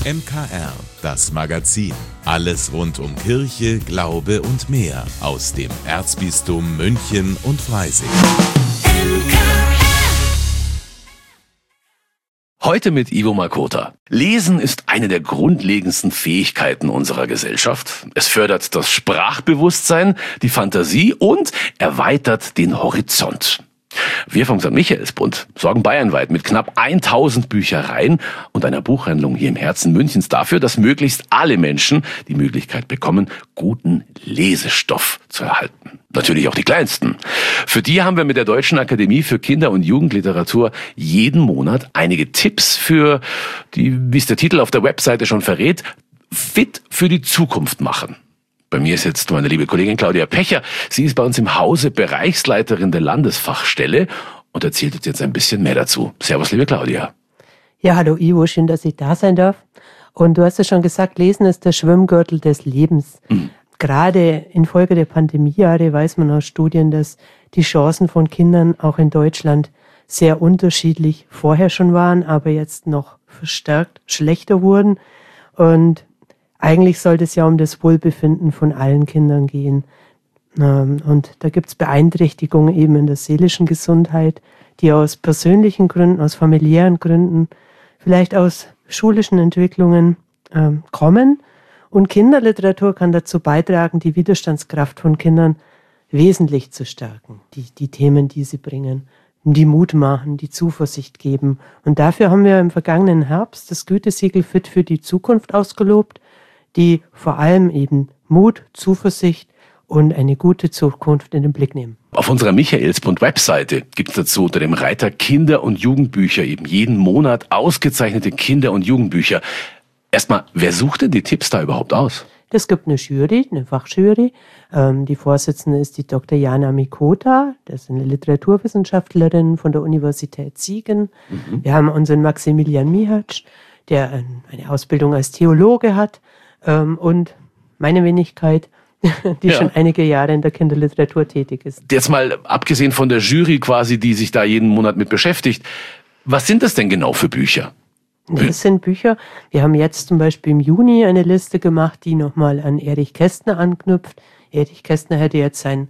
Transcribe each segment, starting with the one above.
MKR, das Magazin. Alles rund um Kirche, Glaube und mehr aus dem Erzbistum München und Freising. Heute mit Ivo Makota. Lesen ist eine der grundlegendsten Fähigkeiten unserer Gesellschaft. Es fördert das Sprachbewusstsein, die Fantasie und erweitert den Horizont. Wir vom St. Michaelsbund sorgen bayernweit mit knapp 1000 Büchereien und einer Buchhandlung hier im Herzen Münchens dafür, dass möglichst alle Menschen die Möglichkeit bekommen, guten Lesestoff zu erhalten. Natürlich auch die Kleinsten. Für die haben wir mit der Deutschen Akademie für Kinder- und Jugendliteratur jeden Monat einige Tipps für die, wie es der Titel auf der Webseite schon verrät, fit für die Zukunft machen. Bei mir ist jetzt meine liebe Kollegin Claudia Pecher. Sie ist bei uns im Hause Bereichsleiterin der Landesfachstelle und erzählt uns jetzt ein bisschen mehr dazu. Servus, liebe Claudia. Ja, hallo Ivo, schön, dass ich da sein darf. Und du hast ja schon gesagt, Lesen ist der Schwimmgürtel des Lebens. Gerade infolge der Pandemiejahre weiß man aus Studien, dass die Chancen von Kindern auch in Deutschland sehr unterschiedlich vorher schon waren, aber jetzt noch verstärkt schlechter wurden. Und eigentlich sollte es ja um das Wohlbefinden von allen Kindern gehen. Und da gibt es Beeinträchtigungen eben in der seelischen Gesundheit, die aus persönlichen Gründen, aus familiären Gründen, vielleicht aus schulischen Entwicklungen kommen. Und Kinderliteratur kann dazu beitragen, die Widerstandskraft von Kindern wesentlich zu stärken. Die Themen, die sie bringen, die Mut machen, die Zuversicht geben. Und dafür haben wir im vergangenen Herbst das Gütesiegel Fit für die Zukunft ausgelobt, die vor allem eben Mut, Zuversicht und eine gute Zukunft in den Blick nehmen. Auf unserer Michaelsbund-Webseite gibt es dazu unter dem Reiter Kinder- und Jugendbücher eben jeden Monat ausgezeichnete Kinder- und Jugendbücher. Erstmal, wer sucht denn die Tipps da überhaupt aus? Es gibt eine Jury, eine Fachjury. Die Vorsitzende ist die Dr. Jana Mikota. Das ist eine Literaturwissenschaftlerin von der Universität Siegen. Wir haben unseren Maximilian Mihatsch, der eine Ausbildung als Theologe hat. Und meine Wenigkeit, die schon einige Jahre in der Kinderliteratur tätig ist. Jetzt mal abgesehen von der Jury quasi, die sich da jeden Monat mit beschäftigt, was sind das denn genau für Bücher? Das sind Bücher, wir haben jetzt zum Beispiel im Juni eine Liste gemacht, die nochmal an Erich Kästner anknüpft. Erich Kästner hätte jetzt seinen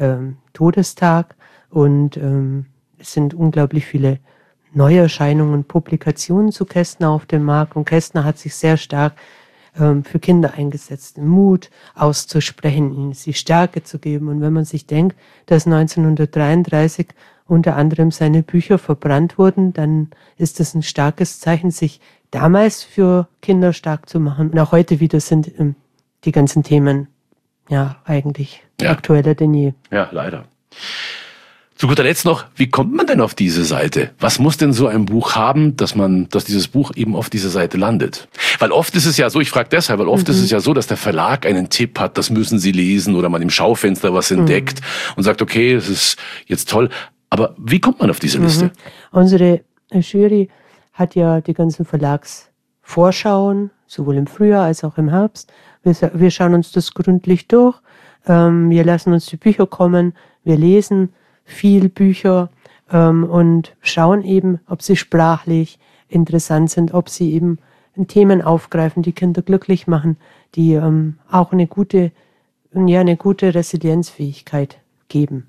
Todestag und es sind unglaublich viele Neuerscheinungen, Publikationen zu Kästner auf dem Markt und Kästner hat sich sehr stark für Kinder eingesetzt, den Mut auszusprechen, ihnen die Stärke zu geben. Und wenn man sich denkt, dass 1933 unter anderem seine Bücher verbrannt wurden, dann ist das ein starkes Zeichen, sich damals für Kinder stark zu machen. Und auch heute wieder sind die ganzen Themen eigentlich aktueller denn je. Ja, leider. Zu guter Letzt noch, wie kommt man denn auf diese Seite? Was muss denn so ein Buch haben, dass dieses Buch eben auf dieser Seite landet? Weil oft ist es ja so, ich frage deshalb, weil oft ist es ja so, dass der Verlag einen Tipp hat, das müssen Sie lesen oder man im Schaufenster was entdeckt und sagt, okay, das ist jetzt toll. Aber wie kommt man auf diese Liste? Unsere Jury hat ja die ganzen Verlagsvorschauen, sowohl im Frühjahr als auch im Herbst. Wir schauen uns das gründlich durch. Wir lassen uns die Bücher kommen. Wir lesen viel Bücher und schauen eben, ob sie sprachlich interessant sind, ob sie eben Themen aufgreifen, die Kinder glücklich machen, die auch eine gute Resilienzfähigkeit geben.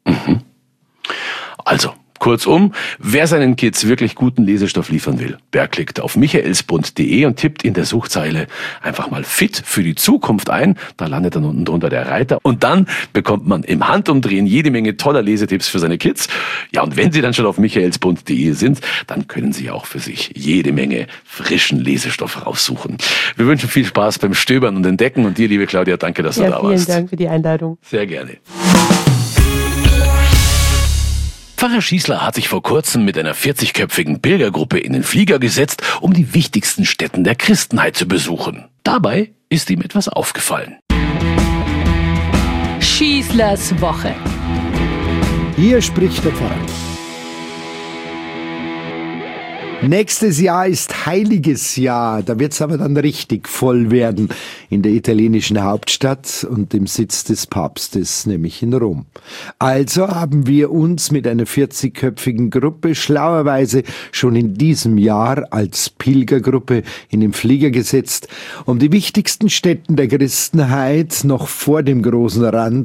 Also, kurzum, wer seinen Kids wirklich guten Lesestoff liefern will, der klickt auf michaelsbund.de und tippt in der Suchzeile einfach mal Fit für die Zukunft ein. Da landet dann unten drunter der Reiter. Und dann bekommt man im Handumdrehen jede Menge toller Lesetipps für seine Kids. Ja, und wenn Sie dann schon auf michaelsbund.de sind, dann können Sie auch für sich jede Menge frischen Lesestoff raussuchen. Wir wünschen viel Spaß beim Stöbern und Entdecken. Und dir, liebe Claudia, danke, dass du da warst. Vielen Dank für die Einladung. Sehr gerne. Pfarrer Schießler hat sich vor kurzem mit einer 40-köpfigen Pilgergruppe in den Flieger gesetzt, um die wichtigsten Stätten der Christenheit zu besuchen. Dabei ist ihm etwas aufgefallen. Schießlers Woche. Hier spricht der Pfarrer. Nächstes Jahr ist Heiliges Jahr. Da wird's aber dann richtig voll werden in der italienischen Hauptstadt und dem Sitz des Papstes, nämlich in Rom. Also haben wir uns mit einer 40-köpfigen Gruppe schlauerweise schon in diesem Jahr als Pilgergruppe in den Flieger gesetzt, um die wichtigsten Stätten der Christenheit noch vor dem großen Rand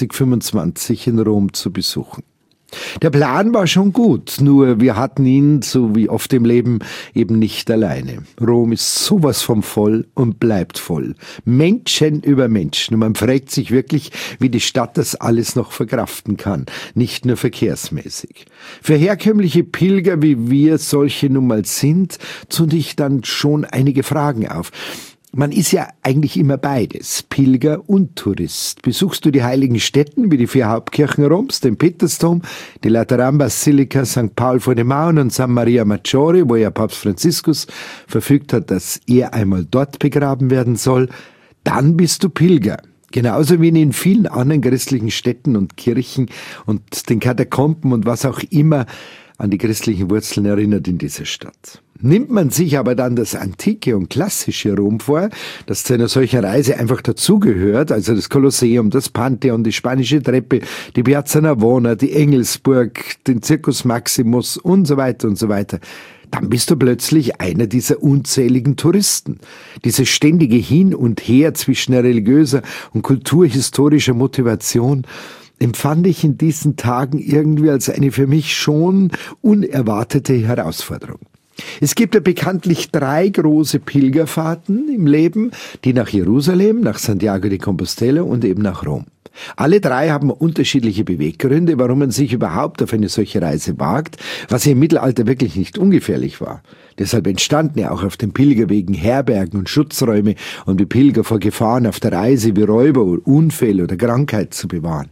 2025 in Rom zu besuchen. Der Plan war schon gut, nur wir hatten ihn, so wie oft im Leben, eben nicht alleine. Rom ist sowas von voll und bleibt voll. Menschen über Menschen. Und man fragt sich wirklich, wie die Stadt das alles noch verkraften kann, nicht nur verkehrsmäßig. Für herkömmliche Pilger, wie wir solche nun mal sind, tun sich dann schon einige Fragen auf. Man ist ja eigentlich immer beides, Pilger und Tourist. Besuchst du die heiligen Stätten wie die 4 Hauptkirchen Roms, den Petersdom, die Lateranbasilika, St. Paul vor den Mauern und San Maria Maggiore, wo ja Papst Franziskus verfügt hat, dass er einmal dort begraben werden soll, dann bist du Pilger. Genauso wie in vielen anderen christlichen Städten und Kirchen und den Katakomben und was auch immer an die christlichen Wurzeln erinnert in dieser Stadt. Nimmt man sich aber dann das antike und klassische Rom vor, das zu einer solchen Reise einfach dazugehört, also das Kolosseum, das Pantheon, die Spanische Treppe, die Piazza Navona, die Engelsburg, den Circus Maximus und so weiter, dann bist du plötzlich einer dieser unzähligen Touristen. Dieses ständige Hin und Her zwischen religiöser und kulturhistorischer Motivation empfand ich in diesen Tagen irgendwie als eine für mich schon unerwartete Herausforderung. Es gibt ja bekanntlich 3 große Pilgerfahrten im Leben, die nach Jerusalem, nach Santiago de Compostela und eben nach Rom. Alle 3 haben unterschiedliche Beweggründe, warum man sich überhaupt auf eine solche Reise wagt, was im Mittelalter wirklich nicht ungefährlich war. Deshalb entstanden ja auch auf den Pilgerwegen Herbergen und Schutzräume, um die Pilger vor Gefahren auf der Reise wie Räuber, Unfälle oder Krankheit zu bewahren.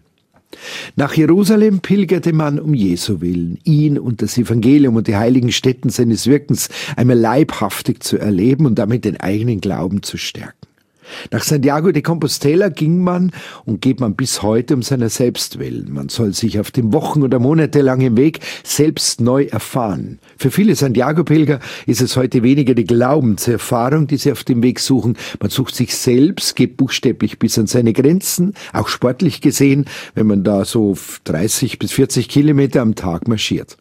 Nach Jerusalem pilgerte man um Jesu willen, ihn und das Evangelium und die heiligen Stätten seines Wirkens einmal leibhaftig zu erleben und damit den eigenen Glauben zu stärken. Nach Santiago de Compostela ging man und geht man bis heute um seiner selbst willen. Man soll sich auf dem wochen- oder monatelangen Weg selbst neu erfahren. Für viele Santiago-Pilger ist es heute weniger die Glaubenserfahrung, die sie auf dem Weg suchen. Man sucht sich selbst, geht buchstäblich bis an seine Grenzen, auch sportlich gesehen, wenn man da so 30 bis 40 Kilometer am Tag marschiert.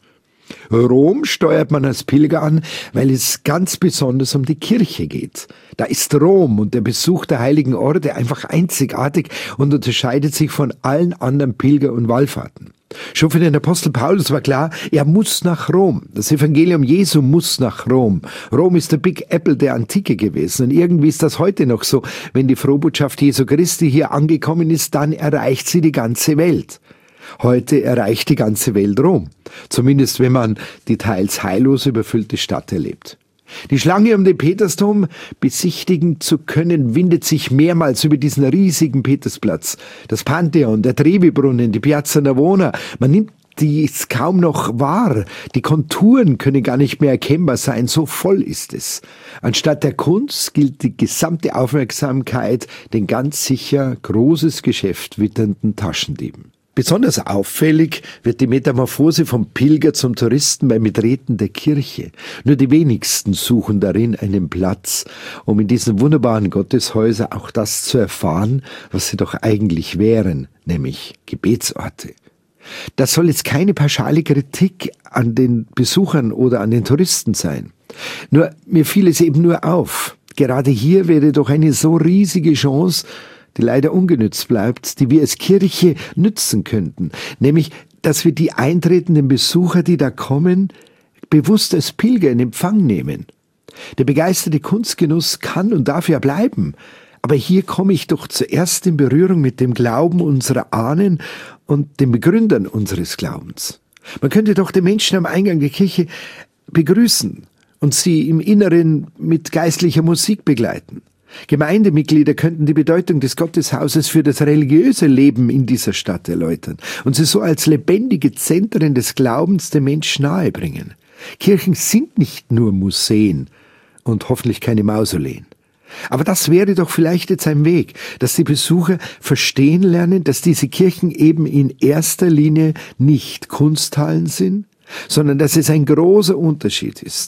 Rom steuert man als Pilger an, weil es ganz besonders um die Kirche geht. Da ist Rom und der Besuch der heiligen Orte einfach einzigartig und unterscheidet sich von allen anderen Pilger- und Wallfahrten. Schon für den Apostel Paulus war klar, er muss nach Rom. Das Evangelium Jesu muss nach Rom. Rom ist der Big Apple der Antike gewesen und irgendwie ist das heute noch so. Wenn die Frohbotschaft Jesu Christi hier angekommen ist, dann erreicht sie die ganze Welt. Heute erreicht die ganze Welt Rom, zumindest wenn man die teils heillos überfüllte Stadt erlebt. Die Schlange, um den Petersdom besichtigen zu können, windet sich mehrmals über diesen riesigen Petersplatz. Das Pantheon, der Trevi-Brunnen, die Piazza Navona, man nimmt dies kaum noch wahr. Die Konturen können gar nicht mehr erkennbar sein, so voll ist es. Anstatt der Kunst gilt die gesamte Aufmerksamkeit den ganz sicher großes Geschäft witternden Taschendieben. Besonders auffällig wird die Metamorphose vom Pilger zum Touristen beim Betreten der Kirche. Nur die wenigsten suchen darin einen Platz, um in diesen wunderbaren Gotteshäusern auch das zu erfahren, was sie doch eigentlich wären, nämlich Gebetsorte. Das soll jetzt keine pauschale Kritik an den Besuchern oder an den Touristen sein. Nur mir fiel es eben nur auf. Gerade hier wäre doch eine so riesige Chance, die leider ungenützt bleibt, die wir als Kirche nützen könnten. Nämlich, dass wir die eintretenden Besucher, die da kommen, bewusst als Pilger in Empfang nehmen. Der begeisterte Kunstgenuss kann und darf ja bleiben. Aber hier komme ich doch zuerst in Berührung mit dem Glauben unserer Ahnen und den Begründern unseres Glaubens. Man könnte doch den Menschen am Eingang der Kirche begrüßen und sie im Inneren mit geistlicher Musik begleiten. Gemeindemitglieder könnten die Bedeutung des Gotteshauses für das religiöse Leben in dieser Stadt erläutern und sie so als lebendige Zentren des Glaubens dem Menschen nahebringen. Kirchen sind nicht nur Museen und hoffentlich keine Mausoleen. Aber das wäre doch vielleicht jetzt ein Weg, dass die Besucher verstehen lernen, dass diese Kirchen eben in erster Linie nicht Kunsthallen sind, sondern dass es ein großer Unterschied ist,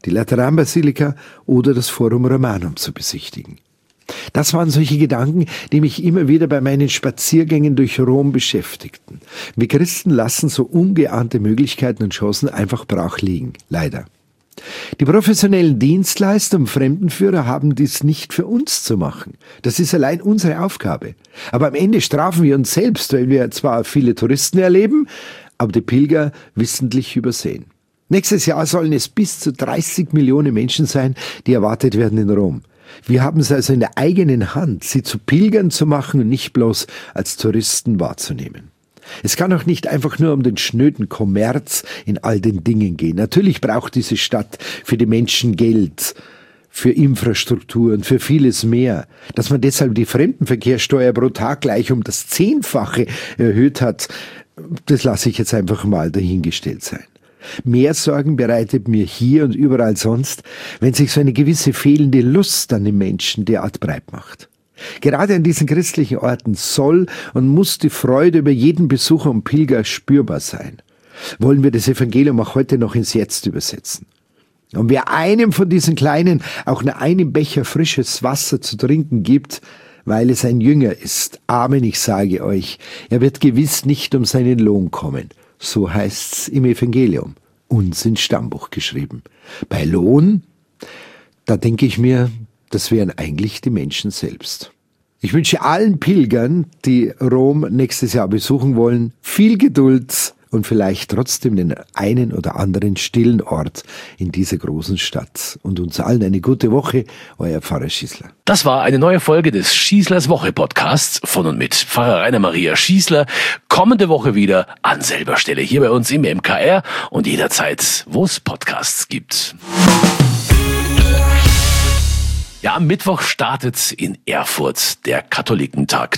die Lateranbasilika oder das Forum Romanum zu besichtigen. Das waren solche Gedanken, die mich immer wieder bei meinen Spaziergängen durch Rom beschäftigten. Wir Christen lassen so ungeahnte Möglichkeiten und Chancen einfach brach liegen, leider. Die professionellen Dienstleister und Fremdenführer haben dies nicht für uns zu machen. Das ist allein unsere Aufgabe. Aber am Ende strafen wir uns selbst, weil wir zwar viele Touristen erleben, aber die Pilger wissentlich übersehen. Nächstes Jahr sollen es bis zu 30 Millionen Menschen sein, die erwartet werden in Rom. Wir haben es also in der eigenen Hand, sie zu Pilgern zu machen und nicht bloß als Touristen wahrzunehmen. Es kann auch nicht einfach nur um den schnöden Kommerz in all den Dingen gehen. Natürlich braucht diese Stadt für die Menschen Geld, für Infrastruktur und für vieles mehr. Dass man deshalb die Fremdenverkehrssteuer pro Tag gleich um das 10-fache erhöht hat, das lasse ich jetzt einfach mal dahingestellt sein. Mehr Sorgen bereitet mir hier und überall sonst, wenn sich so eine gewisse fehlende Lust an den Menschen derart breit macht. Gerade an diesen christlichen Orten soll und muss die Freude über jeden Besucher und Pilger spürbar sein. Wollen wir das Evangelium auch heute noch ins Jetzt übersetzen? Und wer einem von diesen Kleinen auch nur einen Becher frisches Wasser zu trinken gibt, weil es ein Jünger ist, Amen, ich sage euch, er wird gewiss nicht um seinen Lohn kommen. So heißt's im Evangelium, uns ins Stammbuch geschrieben. Bei Lohn, da denke ich mir, das wären eigentlich die Menschen selbst. Ich wünsche allen Pilgern, die Rom nächstes Jahr besuchen wollen, viel Geduld und vielleicht trotzdem den einen oder anderen stillen Ort in dieser großen Stadt. Und uns allen eine gute Woche, euer Pfarrer Schießler. Das war eine neue Folge des Schießlers Woche Podcasts von und mit Pfarrer Rainer Maria Schießler. Kommende Woche wieder an selber Stelle hier bei uns im MKR und jederzeit, wo es Podcasts gibt. Ja, am Mittwoch startet in Erfurt der Katholikentag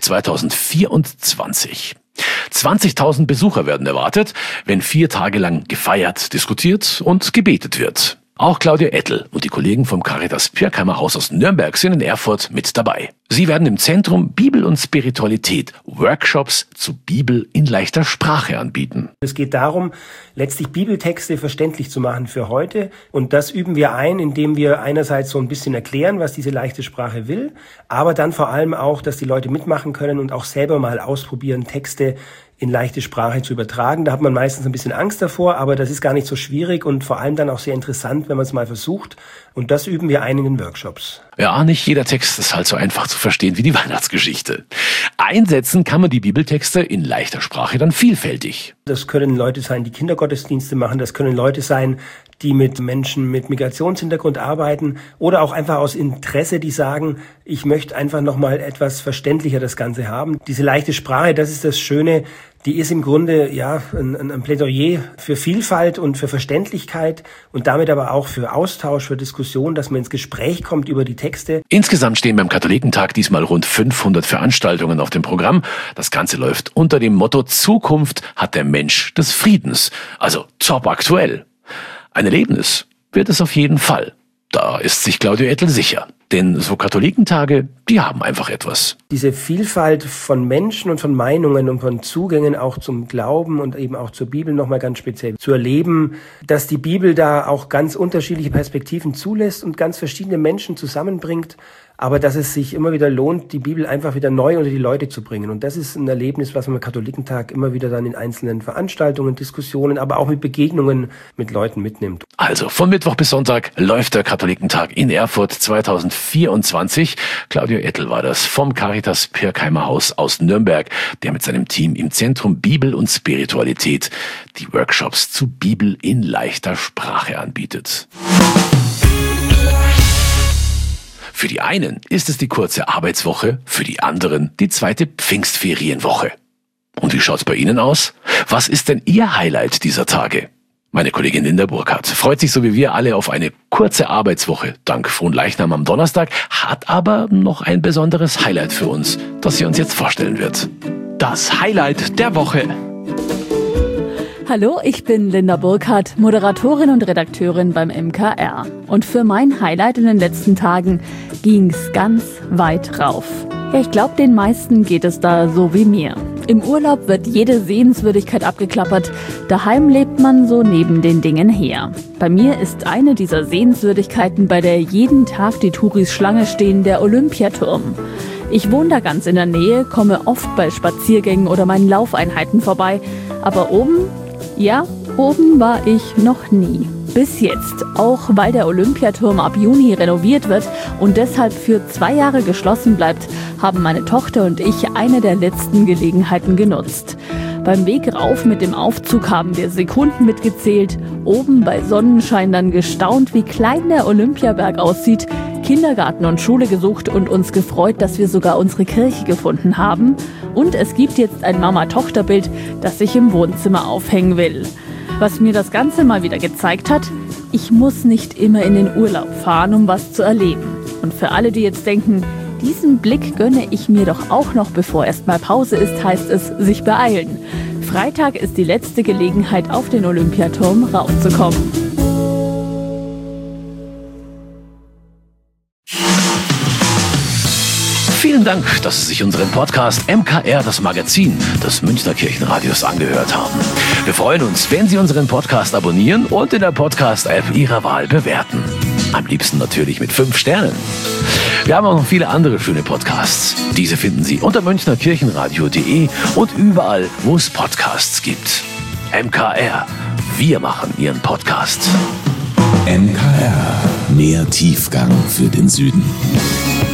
2024. 20.000 Besucher werden erwartet, wenn 4 Tage lang gefeiert, diskutiert und gebetet wird. Auch Claudia Ettel und die Kollegen vom Caritas Pirkheimer Haus aus Nürnberg sind in Erfurt mit dabei. Sie werden im Zentrum Bibel und Spiritualität Workshops zu Bibel in leichter Sprache anbieten. Es geht darum, letztlich Bibeltexte verständlich zu machen für heute. Und das üben wir ein, indem wir einerseits so ein bisschen erklären, was diese leichte Sprache will, aber dann vor allem auch, dass die Leute mitmachen können und auch selber mal ausprobieren, Texte in leichte Sprache zu übertragen. Da hat man meistens ein bisschen Angst davor, aber das ist gar nicht so schwierig und vor allem dann auch sehr interessant, wenn man es mal versucht. Und das üben wir ein in den Workshops. Ja, nicht jeder Text ist halt so einfach zu verstehen wie die Weihnachtsgeschichte. Einsetzen kann man die Bibeltexte in leichter Sprache dann vielfältig. Das können Leute sein, die Kindergottesdienste machen. Das können Leute sein, die mit Menschen mit Migrationshintergrund arbeiten oder auch einfach aus Interesse, die sagen, ich möchte einfach nochmal etwas verständlicher das Ganze haben. Diese leichte Sprache, das ist das Schöne, die ist im Grunde ja ein Plädoyer für Vielfalt und für Verständlichkeit und damit aber auch für Austausch, für Diskussion, dass man ins Gespräch kommt über die Texte. Insgesamt stehen beim Katholikentag diesmal rund 500 Veranstaltungen auf dem Programm. Das Ganze läuft unter dem Motto Zukunft hat der Mensch des Friedens. Also top aktuell. Ein Erlebnis wird es auf jeden Fall. Da ist sich Claudia Ettel sicher. Denn so Katholikentage, die haben einfach etwas. Diese Vielfalt von Menschen und von Meinungen und von Zugängen auch zum Glauben und eben auch zur Bibel nochmal ganz speziell zu erleben, dass die Bibel da auch ganz unterschiedliche Perspektiven zulässt und ganz verschiedene Menschen zusammenbringt, aber dass es sich immer wieder lohnt, die Bibel einfach wieder neu unter die Leute zu bringen. Und das ist ein Erlebnis, was man am Katholikentag immer wieder dann in einzelnen Veranstaltungen, Diskussionen, aber auch mit Begegnungen mit Leuten mitnimmt. Also von Mittwoch bis Sonntag läuft der Katholikentag in Erfurt 2024. Claudia Ettel war das vom Caritas Pirkheimer Haus aus Nürnberg, der mit seinem Team im Zentrum Bibel und Spiritualität die Workshops zu Bibel in leichter Sprache anbietet. Für die einen ist es die kurze Arbeitswoche, für die anderen die zweite Pfingstferienwoche. Und wie schaut's bei Ihnen aus? Was ist denn Ihr Highlight dieser Tage? Meine Kollegin Linda Burkhardt freut sich so wie wir alle auf eine kurze Arbeitswoche dank Fronleichnam am Donnerstag, hat aber noch ein besonderes Highlight für uns, das sie uns jetzt vorstellen wird. Das Highlight der Woche. Hallo, ich bin Linda Burkhardt, Moderatorin und Redakteurin beim MKR. Und für mein Highlight in den letzten Tagen ging's ganz weit rauf. Ja, ich glaube, den meisten geht es da so wie mir. Im Urlaub wird jede Sehenswürdigkeit abgeklappert. Daheim lebt man so neben den Dingen her. Bei mir ist eine dieser Sehenswürdigkeiten, bei der jeden Tag die Touris Schlange stehen, der Olympiaturm. Ich wohne da ganz in der Nähe, komme oft bei Spaziergängen oder meinen Laufeinheiten vorbei. Aber oben war ich noch nie. Bis jetzt, auch weil der Olympiaturm ab Juni renoviert wird und deshalb für 2 Jahre geschlossen bleibt, haben meine Tochter und ich eine der letzten Gelegenheiten genutzt. Beim Weg rauf mit dem Aufzug haben wir Sekunden mitgezählt, oben bei Sonnenschein dann gestaunt, wie klein der Olympiaberg aussieht, Kindergarten und Schule gesucht und uns gefreut, dass wir sogar unsere Kirche gefunden haben. Und es gibt jetzt ein Mama-Tochter-Bild, das ich im Wohnzimmer aufhängen will. Was mir das Ganze mal wieder gezeigt hat, ich muss nicht immer in den Urlaub fahren, um was zu erleben. Und für alle, die jetzt denken, diesen Blick gönne ich mir doch auch noch, bevor erstmal Pause ist, heißt es, sich beeilen. Freitag ist die letzte Gelegenheit, auf den Olympiaturm raufzukommen. Vielen Dank, dass Sie sich unseren Podcast MKR, das Magazin des Münchner Kirchenradios, angehört haben. Wir freuen uns, wenn Sie unseren Podcast abonnieren und in der Podcast-App Ihrer Wahl bewerten. Am liebsten natürlich mit 5 Sternen. Wir haben auch noch viele andere schöne Podcasts. Diese finden Sie unter münchnerkirchenradio.de und überall, wo es Podcasts gibt. MKR, wir machen Ihren Podcast. MKR, mehr Tiefgang für den Süden.